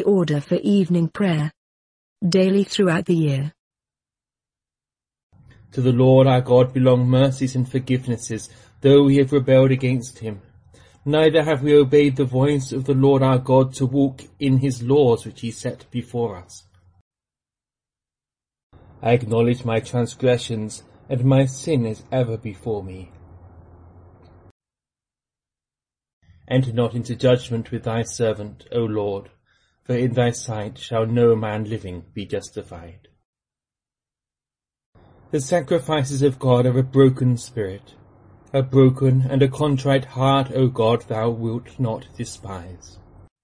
order for evening prayer. Daily throughout the year. To the Lord our God belong mercies and forgivenesses, though we have rebelled against him. Neither have we obeyed the voice of the Lord our God to walk in his laws which he set before us. I acknowledge my transgressions, and my sin is ever before me. Enter not into judgment with thy servant, O Lord, for in thy sight shall no man living be justified. The sacrifices of God are a broken spirit. A broken and a contrite heart, O God, thou wilt not despise.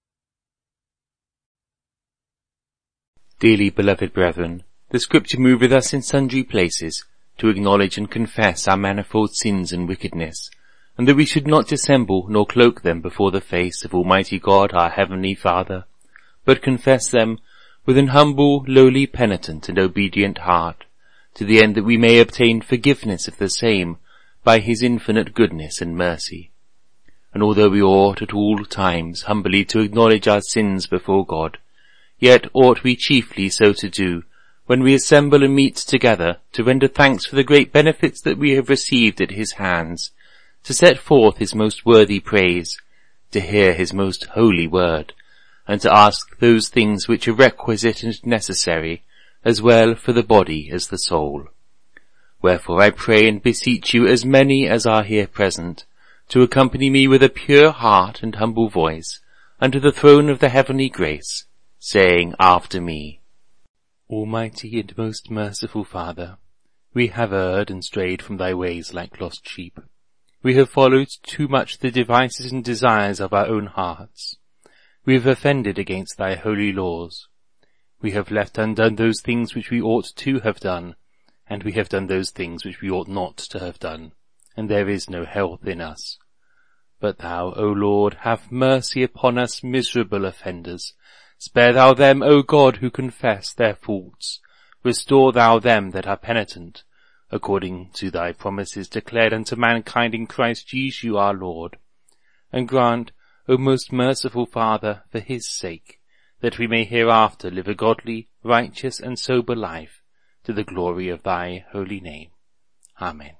Dearly beloved brethren, the Scripture moveth us in sundry places to acknowledge and confess our manifold sins and wickedness, and that we should not dissemble nor cloak them before the face of Almighty God our Heavenly Father, but confess them with an humble, lowly, penitent, and obedient heart, to the end that we may obtain forgiveness of the same by his infinite goodness and mercy. And although we ought at all times humbly to acknowledge our sins before God, yet ought we chiefly so to do when we assemble and meet together to render thanks for the great benefits that we have received at his hands, to set forth his most worthy praise, to hear his most holy word, and to ask those things which are requisite and necessary, as well for the body as the soul. Wherefore I pray and beseech you, as many as are here present, to accompany me with a pure heart and humble voice unto the throne of the heavenly grace, saying after me, Almighty and most merciful Father, we have erred and strayed from thy ways like lost sheep. We have followed too much the devices and desires of our own hearts. We have offended against thy holy laws. We have left undone those things which we ought to have done, and we have done those things which we ought not to have done, and there is no health in us. But thou, O Lord, have mercy upon us miserable offenders. Spare thou them, O God, who confess their faults. Restore thou them that are penitent, according to thy promises declared unto mankind in Christ Jesus our Lord. And grant, O most merciful Father, for his sake, that we may hereafter live a godly, righteous, and sober life, to the glory of thy holy name. Amen.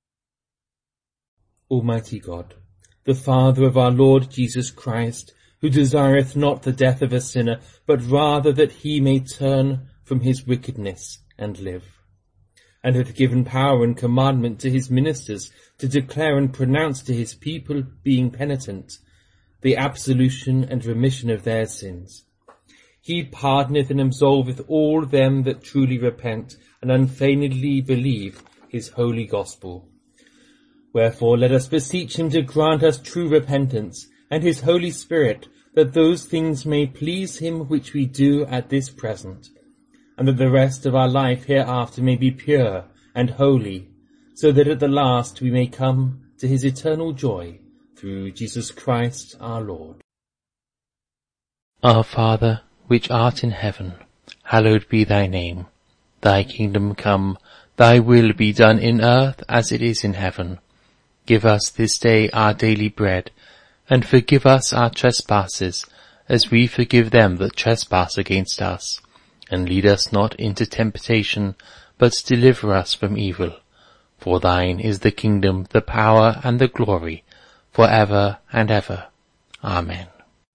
Almighty God, the Father of our Lord Jesus Christ, who desireth not the death of a sinner, but rather that he may turn from his wickedness and live, and hath given power and commandment to his ministers to declare and pronounce to his people, being penitent, the absolution and remission of their sins. He pardoneth and absolveth all them that truly repent and unfeignedly believe his holy gospel. Wherefore let us beseech him to grant us true repentance, and his Holy Spirit, that those things may please him which we do at this present, and that the rest of our life hereafter may be pure and holy, so that at the last we may come to his eternal joy, through Jesus Christ our Lord. Our Father, which art in heaven, hallowed be thy name. Thy kingdom come, thy will be done in earth as it is in heaven. Give us this day our daily bread, and forgive us our trespasses, as we forgive them that trespass against us. And lead us not into temptation, but deliver us from evil. For thine is the kingdom, the power, and the glory, for ever and ever. Amen.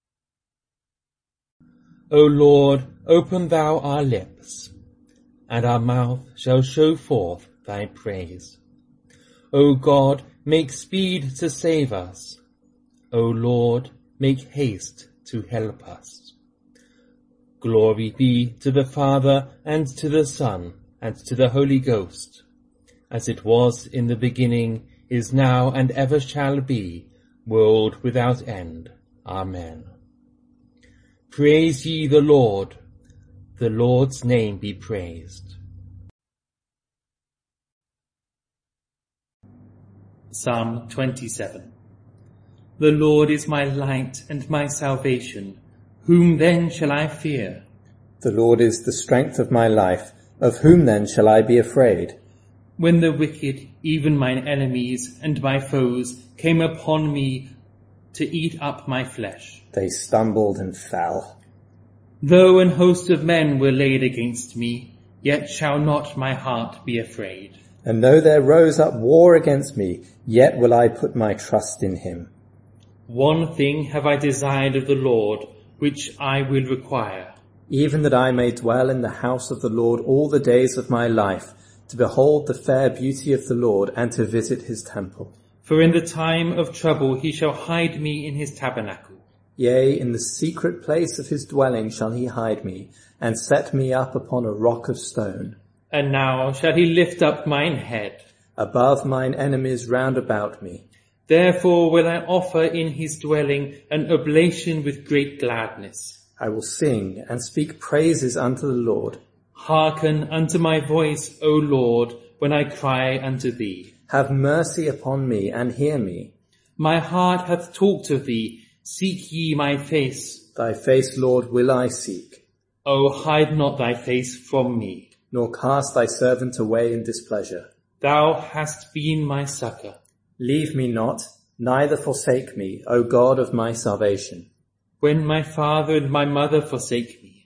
O Lord, open thou our lips, and our mouth shall show forth thy praise. O God, make speed to save us. O Lord, make haste to help us. Glory be to the Father, and to the Son, and to the Holy Ghost, as it was in the beginning, is now, and ever shall be, world without end. Amen. Praise ye the Lord. The Lord's name be praised. Psalm 27. The Lord is my light and my salvation. Whom then shall I fear? The Lord is the strength of my life. Of whom then shall I be afraid? When the wicked, even mine enemies and my foes, came upon me to eat up my flesh, they stumbled and fell. Though an host of men were laid against me, yet shall not my heart be afraid. And though there rose up war against me, yet will I put my trust in him. One thing have I desired of the Lord, which I will require, Even that I may dwell in the house of the Lord all the days of my life, to behold the fair beauty of the Lord, and to visit his temple. For in the time of trouble he shall hide me in his tabernacle. Yea, in the secret place of his dwelling shall he hide me, and set me up upon a rock of stone. And now shall he lift up mine head. Above mine enemies round about me. Therefore will I offer in his dwelling an oblation with great gladness. I will sing and speak praises unto the Lord. Hearken unto my voice, O Lord, when I cry unto thee. Have mercy upon me and hear me. My heart hath talked of thee. Seek ye my face. Thy face, Lord, will I seek. O hide not thy face from me. Nor cast thy servant away in displeasure. Thou hast been my succor. Leave me not, neither forsake me, O God of my salvation. When my father and my mother forsake me.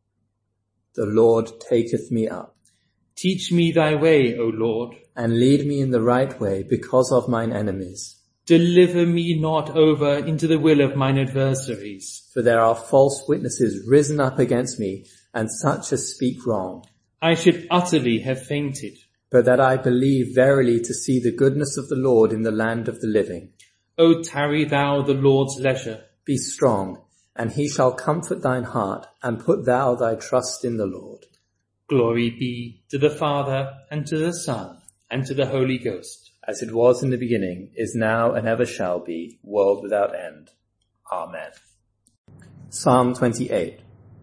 The Lord taketh me up. Teach me thy way, O Lord. And lead me in the right way because of mine enemies. Deliver me not over into the will of mine adversaries. For there are false witnesses risen up against me, and such as speak wrong. I should utterly have fainted. But that I believe verily to see the goodness of the Lord in the land of the living. O tarry thou the Lord's leisure. Be strong, and he shall comfort thine heart, and put thou thy trust in the Lord. Glory be to the Father, and to the Son, and to the Holy Ghost. As it was in the beginning, is now, and ever shall be, world without end. Amen. Psalm 28.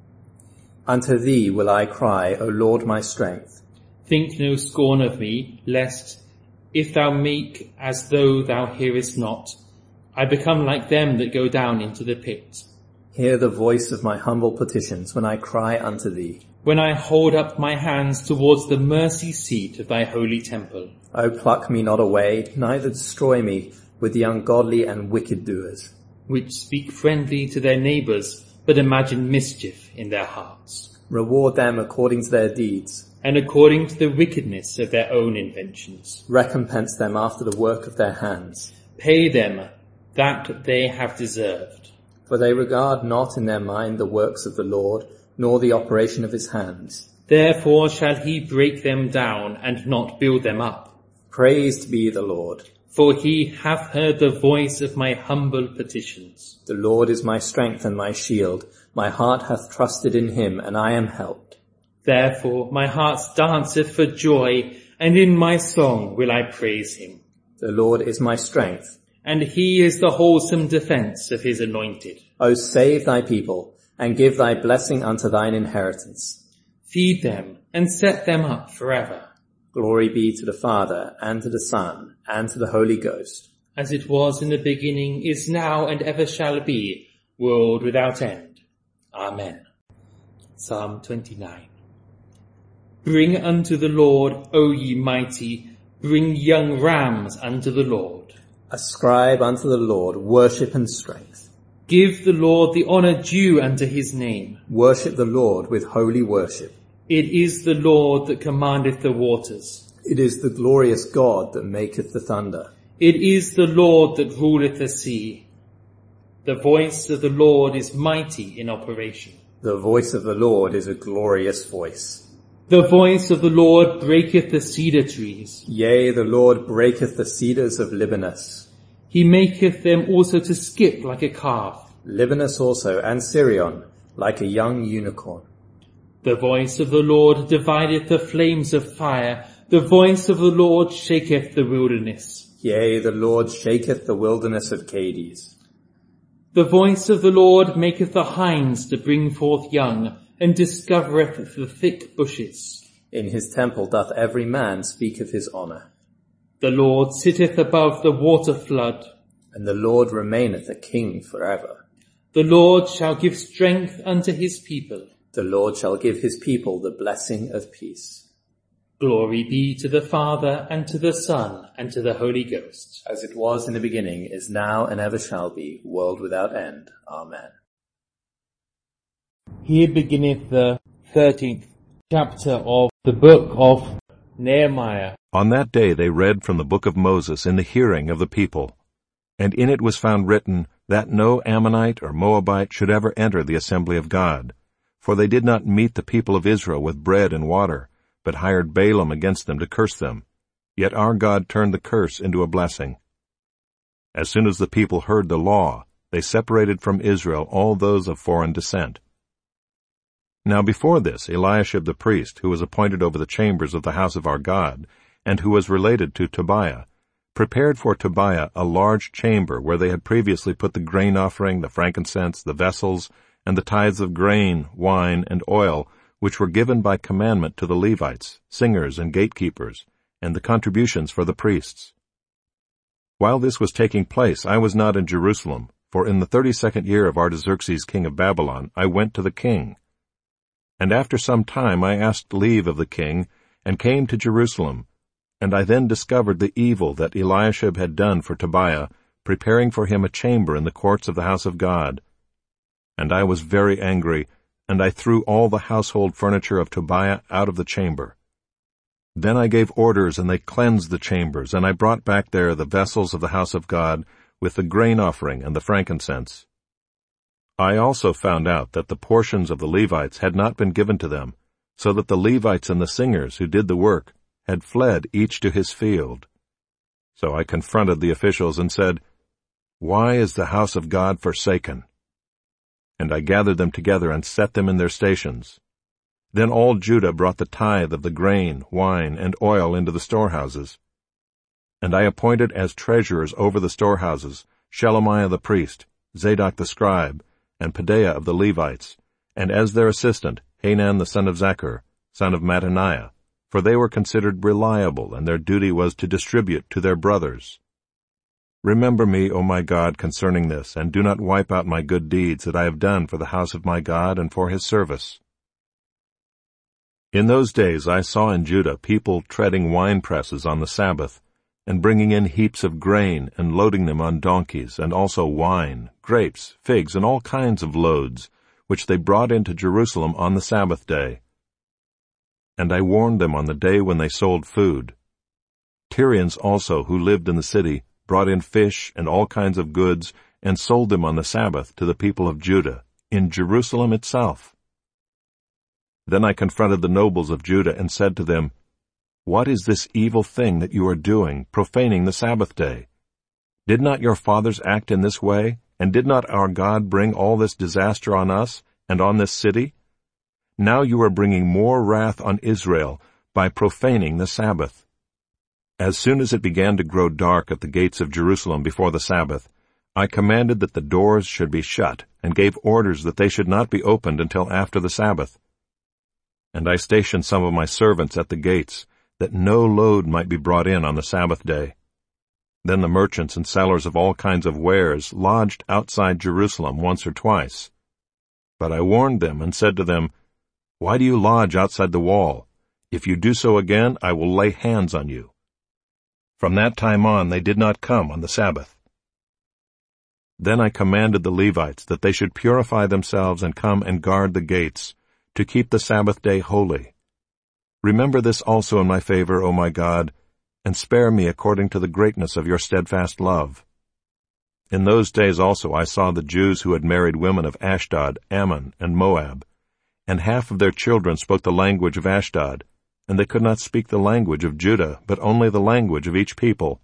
Unto thee will I cry, O Lord my strength. Think no scorn of me, lest, if thou make as though thou hearest not, I become like them that go down into the pit. Hear the voice of my humble petitions when I cry unto thee. When I hold up my hands towards the mercy seat of thy holy temple. O pluck me not away, neither destroy me with the ungodly and wicked doers, which speak friendly to their neighbours, but imagine mischief in their hearts. Reward them according to their deeds, and according to the wickedness of their own inventions. Recompense them after the work of their hands. Pay them that they have deserved. For they regard not in their mind the works of the Lord, nor the operation of his hands. Therefore shall he break them down and not build them up. Praised be the Lord. For he hath heard the voice of my humble petitions. The Lord is my strength and my shield. My heart hath trusted in him, and I am helped. Therefore my heart danceth for joy, and in my song will I praise him. The Lord is my strength. And he is the wholesome defence of his anointed. O save thy people, and give thy blessing unto thine inheritance. Feed them, and set them up forever. Glory be to the Father, and to the Son, and to the Holy Ghost. As it was in the beginning, is now, and ever shall be, world without end. Amen. Psalm 29. Bring unto the Lord, O ye mighty, bring young rams unto the Lord. Ascribe unto the Lord worship and strength. Give the Lord the honour due unto his name. Worship the Lord with holy worship. It is the Lord that commandeth the waters. It is the glorious God that maketh the thunder. It is the Lord that ruleth the sea. The voice of the Lord is mighty in operation. The voice of the Lord is a glorious voice. The voice of the Lord breaketh the cedar trees. Yea, the Lord breaketh the cedars of Libanus. He maketh them also to skip like a calf. Libanus also, and Sirion, like a young unicorn. The voice of the Lord divideth the flames of fire. The voice of the Lord shaketh the wilderness. Yea, the Lord shaketh the wilderness of Cades. The voice of the Lord maketh the hinds to bring forth young, and discovereth the thick bushes. In his temple doth every man speak of his honour. The Lord sitteth above the water flood. And the Lord remaineth a king forever. The Lord shall give strength unto his people. The Lord shall give his people the blessing of peace. Glory be to the Father, and to the Son, and to the Holy Ghost. As it was in the beginning, is now, and ever shall be, world without end. Amen. Here beginneth the 13th chapter of the book of Nehemiah. On that day they read from the book of Moses in the hearing of the people. And in it was found written that no Ammonite or Moabite should ever enter the assembly of God. For they did not meet the people of Israel with bread and water, but hired Balaam against them to curse them. Yet our God turned the curse into a blessing. As soon as the people heard the law, they separated from Israel all those of foreign descent. Now before this, Eliashib the priest, who was appointed over the chambers of the house of our God, and who was related to Tobiah, prepared for Tobiah a large chamber where they had previously put the grain offering, the frankincense, the vessels, and the tithes of grain, wine, and oil, which were given by commandment to the Levites, singers, and gatekeepers, and the contributions for the priests. While this was taking place, I was not in Jerusalem, for in the 32nd year of Artaxerxes king of Babylon I went to the king. And after some time I asked leave of the king, and came to Jerusalem, and I then discovered the evil that Eliashib had done for Tobiah, preparing for him a chamber in the courts of the house of God. And I was very angry, and I threw all the household furniture of Tobiah out of the chamber. Then I gave orders, and they cleansed the chambers, and I brought back there the vessels of the house of God, with the grain offering and the frankincense. I also found out that the portions of the Levites had not been given to them, so that the Levites and the singers who did the work had fled each to his field. So I confronted the officials and said, "Why is the house of God forsaken?" And I gathered them together and set them in their stations. Then all Judah brought the tithe of the grain, wine, and oil into the storehouses. And I appointed as treasurers over the storehouses Shelemiah the priest, Zadok the scribe, and Pedaiah of the Levites, and as their assistant Hanan the son of Zaccur, son of Mattaniah, for they were considered reliable, and their duty was to distribute to their brothers. Remember me, O my God, concerning this, and do not wipe out my good deeds that I have done for the house of my God and for his service. In those days I saw in Judah people treading wine presses on the Sabbath, and bringing in heaps of grain, and loading them on donkeys, and also wine, grapes, figs, and all kinds of loads, which they brought into Jerusalem on the Sabbath day. And I warned them on the day when they sold food. Tyrians also, who lived in the city, brought in fish and all kinds of goods, and sold them on the Sabbath to the people of Judah, in Jerusalem itself. Then I confronted the nobles of Judah and said to them, "What is this evil thing that you are doing, profaning the Sabbath day? Did not your fathers act in this way, and did not our God bring all this disaster on us and on this city? Now you are bringing more wrath on Israel by profaning the Sabbath." As soon as it began to grow dark at the gates of Jerusalem before the Sabbath, I commanded that the doors should be shut, and gave orders that they should not be opened until after the Sabbath. And I stationed some of my servants at the gates, that no load might be brought in on the Sabbath day. Then the merchants and sellers of all kinds of wares lodged outside Jerusalem once or twice. But I warned them and said to them, "Why do you lodge outside the wall? If you do so again, I will lay hands on you." From that time on they did not come on the Sabbath. Then I commanded the Levites that they should purify themselves and come and guard the gates, to keep the Sabbath day holy. Remember this also in my favor, O my God, and spare me according to the greatness of your steadfast love. In those days also I saw the Jews who had married women of Ashdod, Ammon, and Moab, and half of their children spoke the language of Ashdod, and they could not speak the language of Judah, but only the language of each people.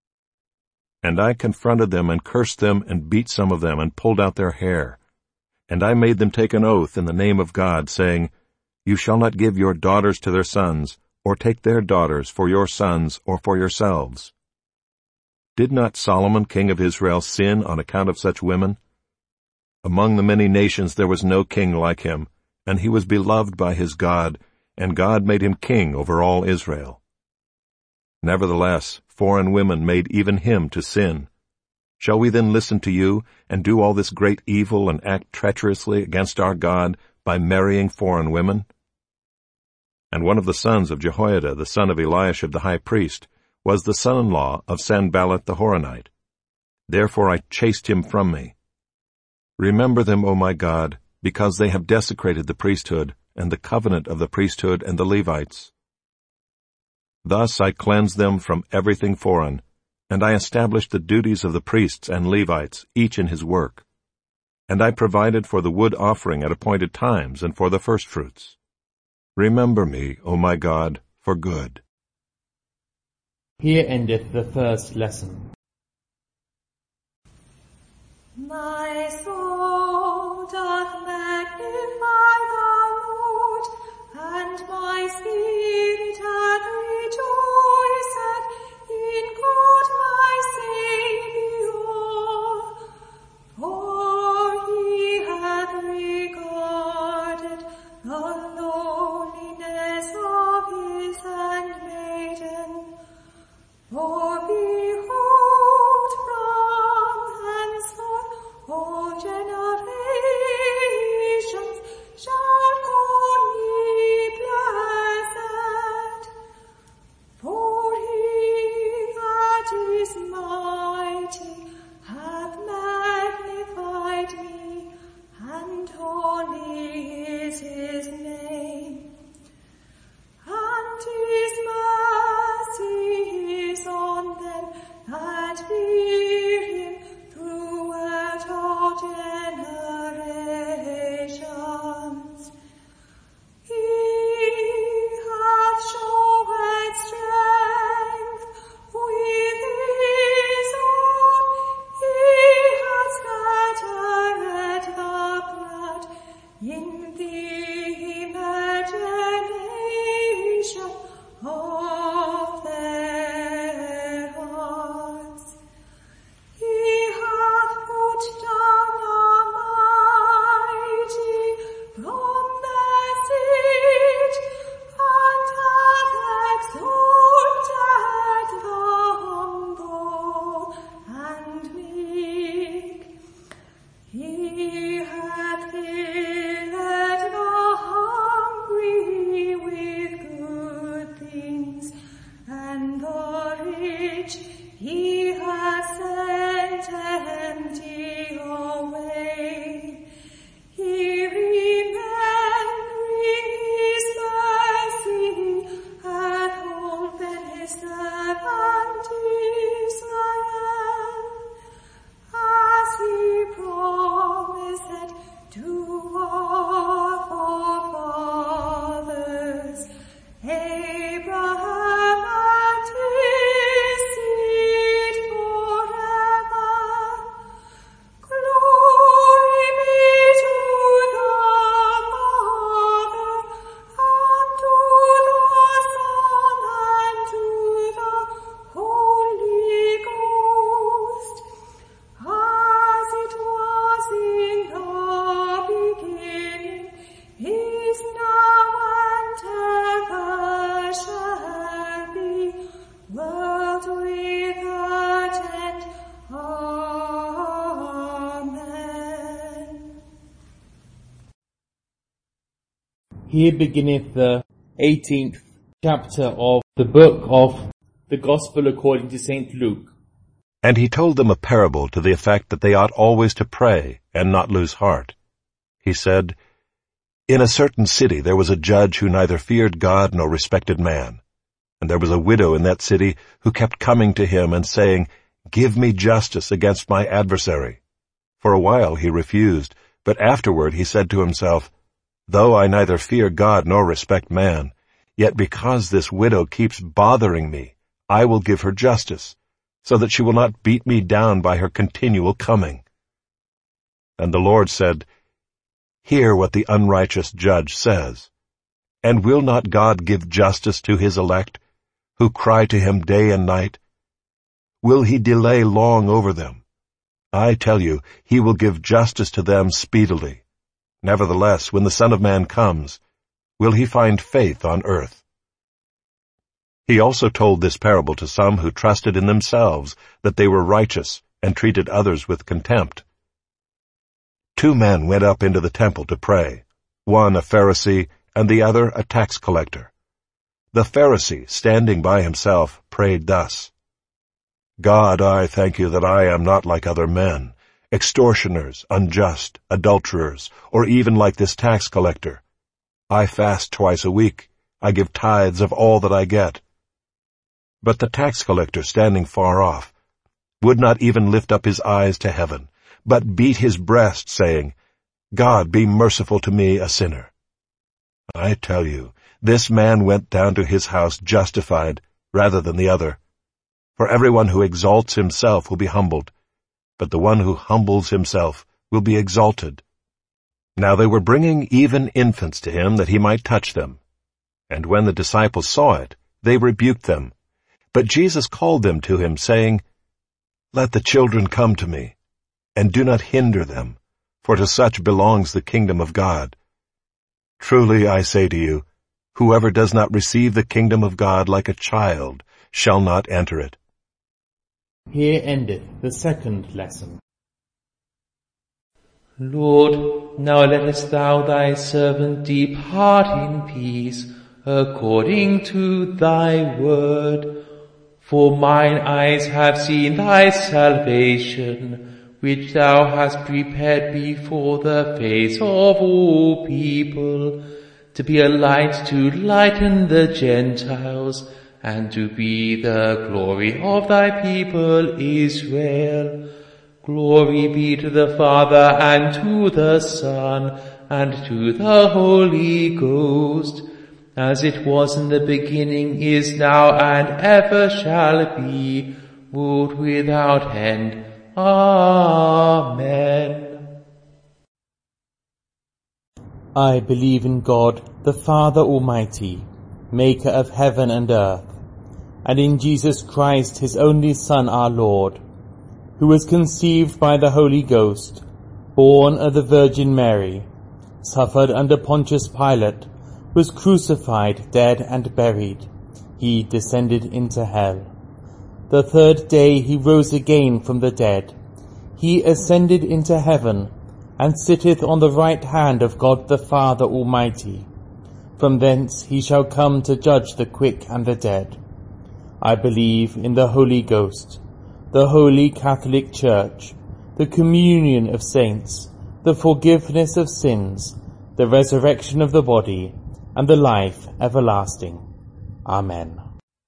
And I confronted them and cursed them and beat some of them and pulled out their hair. And I made them take an oath in the name of God, saying, "You shall not give your daughters to their sons, or take their daughters for your sons or for yourselves." Did not Solomon, king of Israel, sin on account of such women? Among the many nations there was no king like him, and he was beloved by his God, and God made him king over all Israel. Nevertheless, foreign women made even him to sin. Shall we then listen to you, and do all this great evil and act treacherously against our God by marrying foreign women? And one of the sons of Jehoiada, the son of Eliashib the high priest, was the son-in-law of Sanballat the Horonite. Therefore I chased him from me. Remember them, O my God, because they have desecrated the priesthood and the covenant of the priesthood and the Levites. Thus I cleansed them from everything foreign, and I established the duties of the priests and Levites, each in his work. And I provided for the wood offering at appointed times and for the firstfruits. Remember me, O my God, for good. Here endeth the first lesson. My soul doth magnify the Lord, and my spirit hath rejoiced in God my Saviour. For he hath regarded the lowliness of his handmaiden. For behold, from henceforth all generations shall call me blessed. For he that is mighty hath magnified me, and holy is his name. And his mercy is on them that fear him throughout all generations. He hath shown strength with his arm, he hath scattered the blood in the imagination of their hearts. He hath put down the mighty from their seat, and hath exalted the humble and meek. He hath filled the hungry with good things, and the rich he hath sent empty away. He remembering his mercy hath holpen his servant Israel, as he promised to our forefathers, Abraham and his seed forever. Glory be to the Father, and to the Son, and to the Holy Ghost, as it was in the beginning, is now, and ever shall be, world without end. Amen. Here beginneth the 18th chapter of the book of the Gospel according to St. Luke. And he told them a parable to the effect that they ought always to pray and not lose heart. He said, In a certain city there was a judge who neither feared God nor respected man. And there was a widow in that city who kept coming to him and saying, Give me justice against my adversary. For a while he refused, but afterward he said to himself, Though I neither fear God nor respect man, yet because this widow keeps bothering me, I will give her justice, so that she will not beat me down by her continual coming. And the Lord said, Hear what the unrighteous judge says. And will not God give justice to his elect, who cry to him day and night? Will he delay long over them? I tell you, he will give justice to them speedily. Nevertheless, when the Son of Man comes, will he find faith on earth? He also told this parable to some who trusted in themselves that they were righteous and treated others with contempt. 2 men went up into the temple to pray, one a Pharisee and the other a tax collector. The Pharisee, standing by himself, prayed thus, God, I thank you that I am not like other men, extortioners, unjust, adulterers, or even like this tax collector. I fast twice a week. I give tithes of all that I get. But the tax collector, standing far off, would not even lift up his eyes to heaven, but beat his breast, saying, God, be merciful to me, a sinner. I tell you, this man went down to his house justified rather than the other. For everyone who exalts himself will be humbled, but the one who humbles himself will be exalted. Now they were bringing even infants to him that he might touch them. And when the disciples saw it, they rebuked them. But Jesus called them to him, saying, Let the children come to me, and do not hinder them, for to such belongs the kingdom of God. Truly I say to you, whoever does not receive the kingdom of God like a child shall not enter it. Here endeth the second lesson. Lord, now lettest thou thy servant depart in peace, according to thy word. For mine eyes have seen thy salvation, which thou hast prepared before the face of all people, to be a light to lighten the Gentiles, and to be the glory of thy people Israel. Glory be to the Father, and to the Son, and to the Holy Ghost, as it was in the beginning, is now, and ever shall be, world without end. Amen. I believe in God, the Father Almighty, maker of heaven and earth, and in Jesus Christ, his only Son, our Lord, who was conceived by the Holy Ghost, born of the Virgin Mary, suffered under Pontius Pilate, was crucified, dead, and buried. He descended into hell. The third day he rose again from the dead. He ascended into heaven, and sitteth on the right hand of God the Father Almighty. From thence he shall come to judge the quick and the dead. I believe in the Holy Ghost, the Holy Catholic Church, the communion of saints, the forgiveness of sins, the resurrection of the body, and the life everlasting. Amen.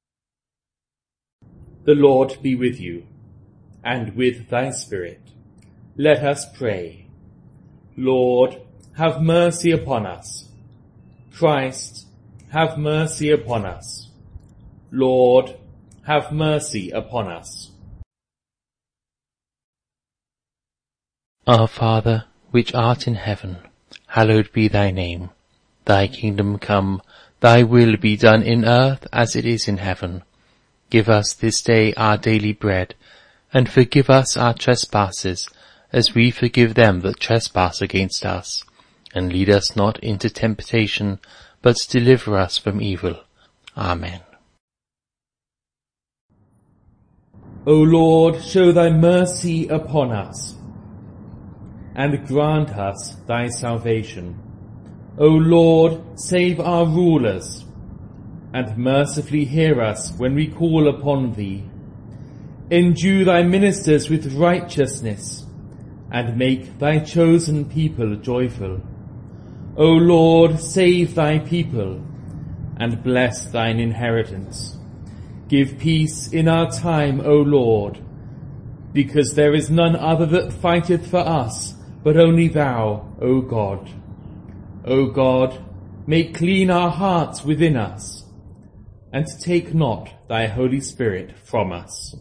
The Lord be with you, and with thy spirit. Let us pray. Lord, have mercy upon us. Christ, have mercy upon us. Lord, have mercy upon us. Our Father, which art in heaven, hallowed be thy name. Thy kingdom come, thy will be done in earth as it is in heaven. Give us this day our daily bread, and forgive us our trespasses, as we forgive them that trespass against us. And lead us not into temptation, but deliver us from evil. Amen. O Lord, show thy mercy upon us, and grant us thy salvation. O Lord, save our rulers, and mercifully hear us when we call upon thee. Endue thy ministers with righteousness, and make thy chosen people joyful. O Lord, save thy people, and bless thine inheritance. Give peace in our time, O Lord, because there is none other that fighteth for us, but only thou, O God. O God, make clean our hearts within us, and take not thy Holy Spirit from us.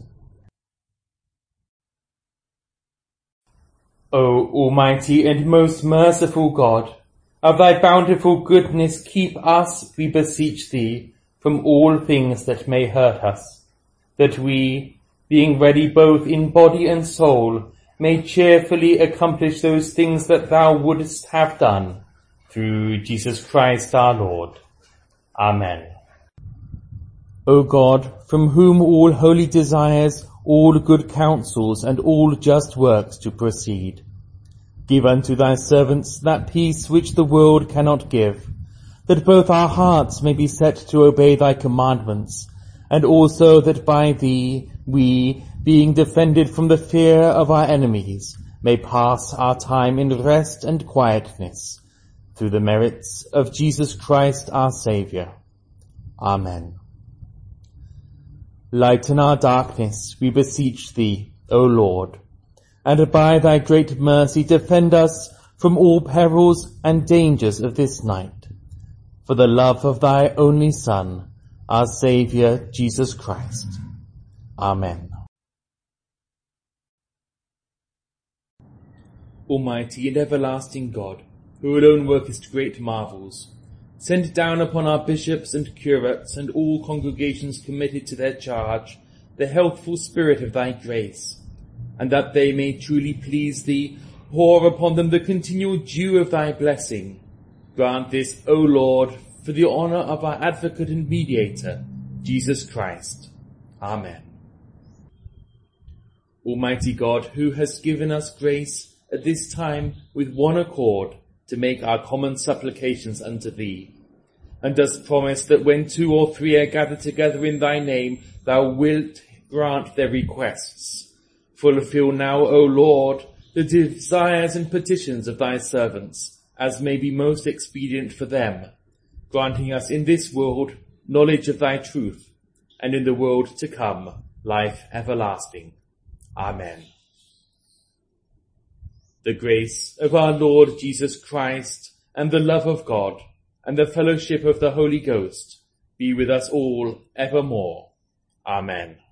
O Almighty and most merciful God, of thy bountiful goodness keep us, we beseech thee, from all things that may hurt us, that we, being ready both in body and soul, may cheerfully accomplish those things that thou wouldst have done, through Jesus Christ our Lord. Amen. O God, from whom all holy desires, all good counsels, and all just works do proceed, give unto thy servants that peace which the world cannot give, that both our hearts may be set to obey thy commandments, and also that by thee we, being defended from the fear of our enemies, may pass our time in rest and quietness, through the merits of Jesus Christ our Saviour. Amen. Lighten our darkness, we beseech thee, O Lord, and by thy great mercy defend us from all perils and dangers of this night, for the love of thy only Son, our Saviour, Jesus Christ. Amen. Almighty and everlasting God, who alone workest great marvels, send down upon our bishops and curates and all congregations committed to their charge the healthful spirit of thy grace, and that they may truly please thee, pour upon them the continual dew of thy blessing. Grant this, O Lord, for the honour of our advocate and mediator, Jesus Christ. Amen. Almighty God, who hast given us grace at this time with one accord to make our common supplications unto thee, and dost promise that when 2 or 3 are gathered together in thy name, thou wilt grant their requests. Fulfill now, O Lord, the desires and petitions of thy servants, as may be most expedient for them, granting us in this world knowledge of thy truth, and in the world to come life everlasting. Amen. The grace of our Lord Jesus Christ, and the love of God, and the fellowship of the Holy Ghost be with us all evermore. Amen.